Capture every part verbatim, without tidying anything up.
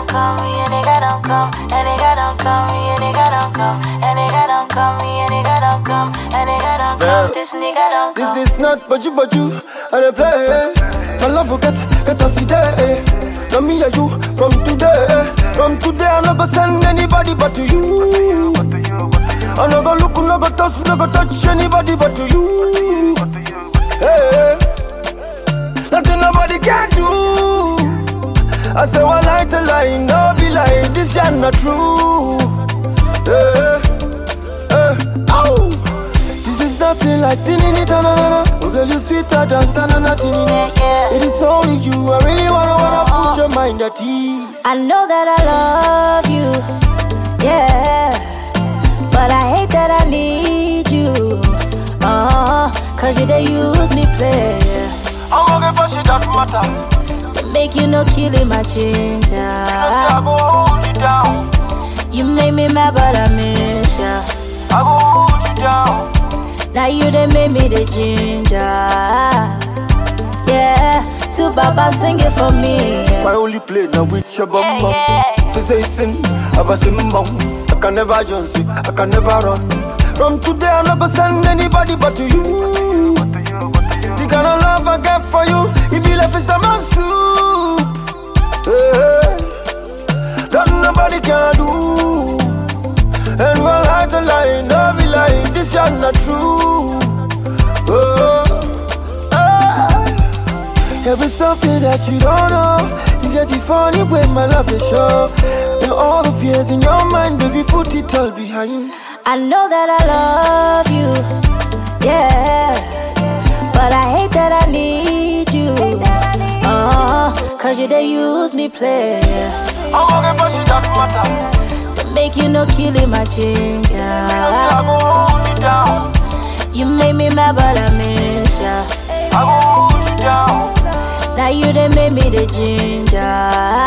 don't come, me a nigga don't come, a nigga don't come, me a nigga don't come, a nigga don't come, me a nigga don't come, a nigga don't come, this nigga don't come. This is not but you, but you, and I play. My love will get, get us today. Now me and you, from today. From today, I'm not gonna send anybody but to you. I'm not gonna look, not gonna touch, not gonna touch anybody but to you. Hey, nothing nobody can do. I say one lie to lie, no be lie, this is not true. Hey, hey, oh. This is nothing like tinini tanana. Oh girl, you sweeter than tanana tinini. It is only you, I really wanna wanna put your mind at ease. I know that I love you, yeah, but I hate that I need you. Uh, cause you they use me play. I'm gonna for shit that matter. So make you no killing my ginger. I go hold you down. You make me mad but I miss ya. I go hold you down. Now you they make me the ginger. Yeah, so Baba sing it for me. My only play now with your bum bum. Yeah, yeah. Say say sin, I was in bum. I can never just see, I can never run. From today I'm not gonna send anybody but to you. The kind of love I get for you, it be like it's a man soup. Hey, that nobody can do. And one lie to lie, no be lie, this is not true. Oh, ah. There is something that you don't know. You get it funny when my love is show. And all the fears in your mind, baby, put it all behind. I know that I love you, yeah, but I hate that I need you. Uh, cause you they use me play. I'm gonna push it that matter. So make you no killing my ginger. I go hold you down. You make me mad but I miss ya. I go hold you down. Now you they make me the ginger.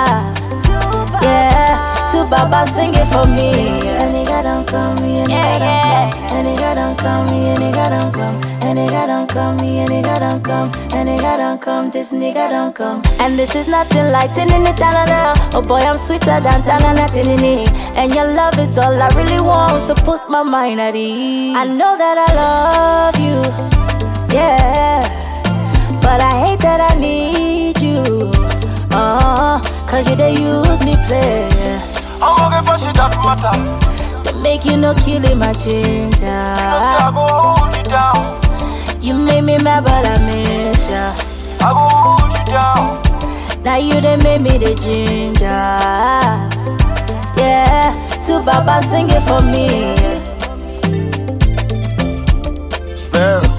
Yeah, so Baba sing it for me. A nigga don't come, me a nigga don't come. A nigga don't come, me a nigga don't come. A nigga don't come, me a nigga don't come. A nigga don't come, this nigga don't come. And this is nothing like tinini tanana. Oh boy, I'm sweeter than tanana tinini. And your love is all I really want, so put my mind at ease. I know that I love you, yeah, but I hate that I need you. Uh, cause you they use me play. I'm gonna push it that matter. So make you no killing my ginger. I go hold you down. You make me mad but I miss ya. I go hold you down. Now you they make me the ginger. Yeah, so Baba sing it for me. Spells.